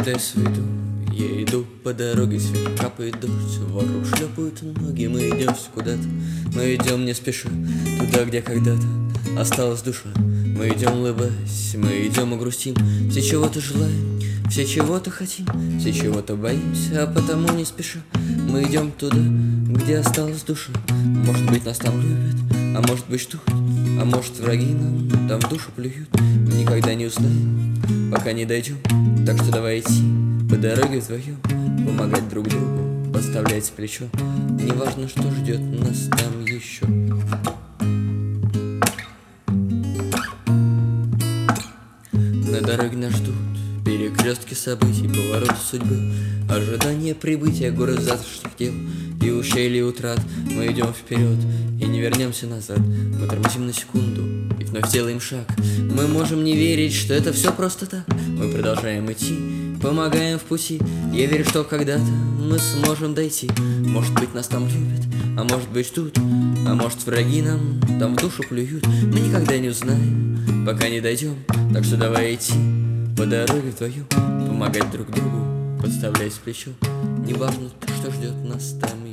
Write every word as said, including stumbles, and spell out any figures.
Когда я сведу, я иду по дороге, сверху капает дождь, вокруг шлепают ноги, мы идем куда-то, мы идем не спеша, туда, где когда-то осталась душа. Мы идем улыбаясь, мы идем и грустим, все чего-то желаем, все чего-то хотим, все чего-то боимся, а потому не спеша мы идем туда, где осталась душа. Может быть, нас там любят, а может быть ждут, а может враги нам там в душу плюют. Мы никогда не узнаем, пока не дойдем. Так что давай идти по дороге вдвоем, помогать друг другу, подставлять плечо. Неважно, что ждет нас там еще. На дороге нас ждут перекрестки событий, повороты судьбы, ожидание прибытия, город завтрашних дел и ущелье утрат. Мы идем вперед и не вернемся назад. Мы тормозим на секунду и вновь делаем шаг. Мы можем не верить, что это все просто так. Мы продолжаем идти, помогаем в пути. Я верю, что когда-то мы сможем дойти. Может быть, нас там любят, а может быть ждут, а может враги нам там в душу плюют. Мы никогда не узнаем, пока не дойдем. Так что давай идти по дороге вдвоем, помогать друг другу, подставлять плечо. Неважно, что ждет нас там